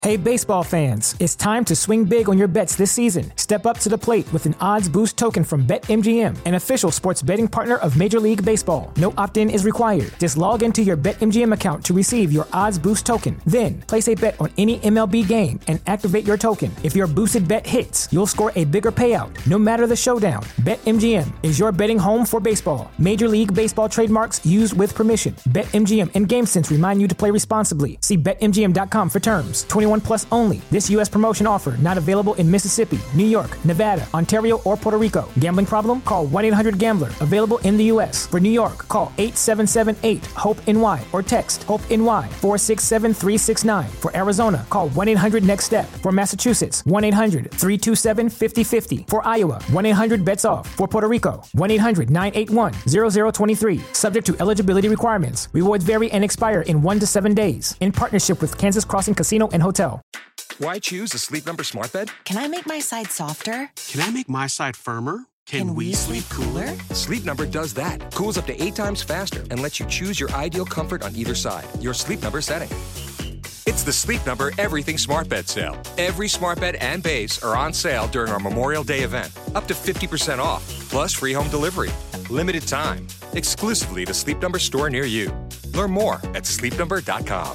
Hey baseball fans, it's time to swing big on your bets this season. Step up to the plate with an odds boost token from BetMGM, an official sports betting partner of Major League Baseball. No opt-in is required. Just log into your BetMGM account to receive your odds boost token. Then, place a bet on any MLB game and activate your token. If your boosted bet hits, you'll score a bigger payout, no matter the showdown. BetMGM is your betting home for baseball. Major League Baseball trademarks used with permission. BetMGM and GameSense remind you to play responsibly. See BetMGM.com for terms. 21 plus only. This U.S. promotion offer not available in Mississippi, New York, Nevada, Ontario, or Puerto Rico. Gambling problem? Call 1-800-GAMBLER. Available in the U.S. For New York, call 877-8-HOPE-NY or text HOPE-NY 467-369. For Arizona, call 1-800-NEXT-STEP. For Massachusetts, 1-800-327-5050. For Iowa, 1-800-BETS-OFF. For Puerto Rico, 1-800-981-0023. Subject to eligibility requirements. Rewards vary and expire in 1 to 7 days. In partnership with Kansas Crossing Casino and Hotel. Why choose a Sleep Number smart bed? Can I make my side softer? Can I make my side firmer? Can we sleep cooler? Sleep Number does that. Cools up to 8 times faster and lets you choose your ideal comfort on either side. Your Sleep Number setting. It's the Sleep Number Everything Smart Bed sale. Every smart bed and base are on sale during our Memorial Day event. Up to 50% off, plus free home delivery. Limited time. Exclusively to Sleep Number store near you. Learn more at sleepnumber.com.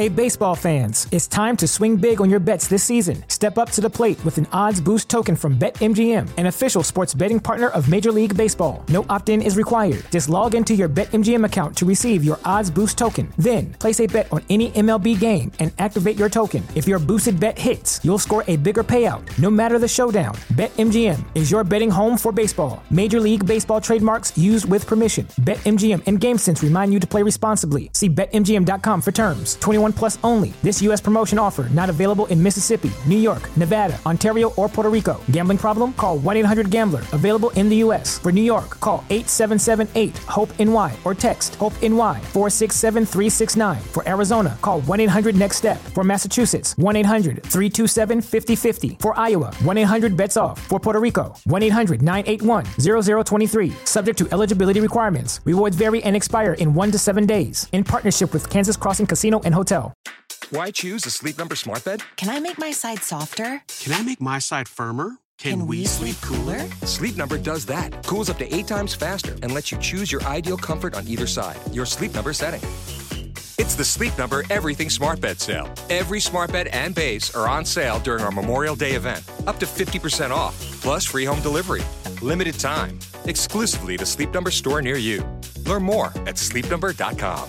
Hey baseball fans, it's time to swing big on your bets this season. Step up to the plate with an odds boost token from BetMGM, an official sports betting partner of Major League Baseball. No opt-in is required. Just log into your BetMGM account to receive your odds boost token. Then, place a bet on any MLB game and activate your token. If your boosted bet hits, you'll score a bigger payout, no matter the showdown. BetMGM is your betting home for baseball. Major League Baseball trademarks used with permission. BetMGM and GameSense remind you to play responsibly. See BetMGM.com for terms. 21 plus only. This U.S. promotion offer not available in Mississippi, New York, Nevada, Ontario, or Puerto Rico. Gambling problem? Call 1-800-GAMBLER. Available in the U.S. For New York, call 877-8-HOPE-NY or text HOPE-NY 467-369. For Arizona, call 1-800-NEXT-STEP. For Massachusetts, 1-800-327-5050. For Iowa, 1-800-BETS-OFF. For Puerto Rico, 1-800-981-0023. Subject to eligibility requirements. Rewards vary and expire in 1 to 7 days. In partnership with Kansas Crossing Casino and Hotel. Why choose a Sleep Number smart bed? Can I make my side softer? Can I make my side firmer? Can we sleep cooler? Sleep Number does that. Cools up to 8 times faster and lets you choose your ideal comfort on either side. Your Sleep Number setting. It's the Sleep Number Everything Smart Bed Sale. Every smart bed and base are on sale during our Memorial Day event. Up to 50% off, plus free home delivery. Limited time. Exclusively to Sleep Number store near you. Learn more at sleepnumber.com.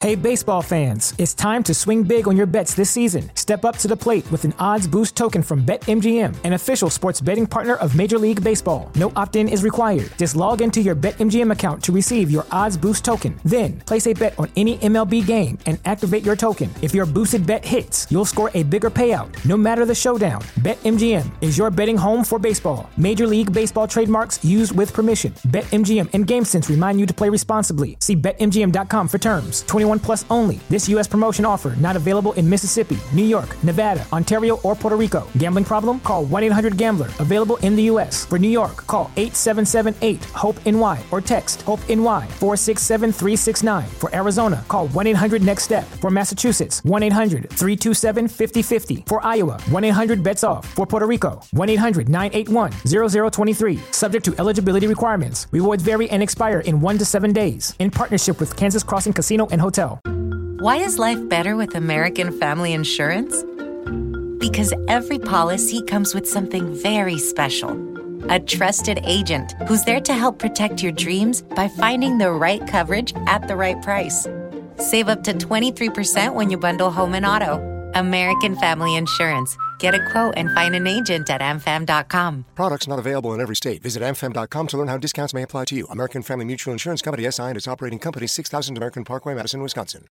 Hey, baseball fans, it's time to swing big on your bets this season. Step up to the plate with an odds boost token from BetMGM, an official sports betting partner of Major League Baseball. No opt-in is required. Just log into your BetMGM account to receive your odds boost token. Then, place a bet on any MLB game and activate your token. If your boosted bet hits, you'll score a bigger payout, no matter the showdown. BetMGM is your betting home for baseball. Major League Baseball trademarks used with permission. BetMGM and GameSense remind you to play responsibly. See BetMGM.com for terms. 21 plus only. This U.S. promotion offer not available in Mississippi, New York, Nevada, Ontario, or Puerto Rico. Gambling problem? Call 1-800-GAMBLER. Available in the U.S. For New York, call 877-8-HOPE-NY or text HOPE-NY 467-369. For Arizona, call 1-800-NEXT-STEP. For Massachusetts, 1-800-327-5050. For Iowa, 1-800-BETS-OFF. For Puerto Rico, 1-800-981-0023. Subject to eligibility requirements. Rewards vary and expire in 1 to 7 days. In partnership with Kansas Crossing Casino and Hotel. Why is life better with American Family Insurance? Because every policy comes with something very special. A trusted agent who's there to help protect your dreams by finding the right coverage at the right price. Save up to 23% when you bundle home and auto. American Family Insurance. Get a quote and find an agent at amfam.com. Products not available in every state. Visit amfam.com to learn how discounts may apply to you. American Family Mutual Insurance Company, SI and its operating company, 6000 American Parkway, Madison, Wisconsin.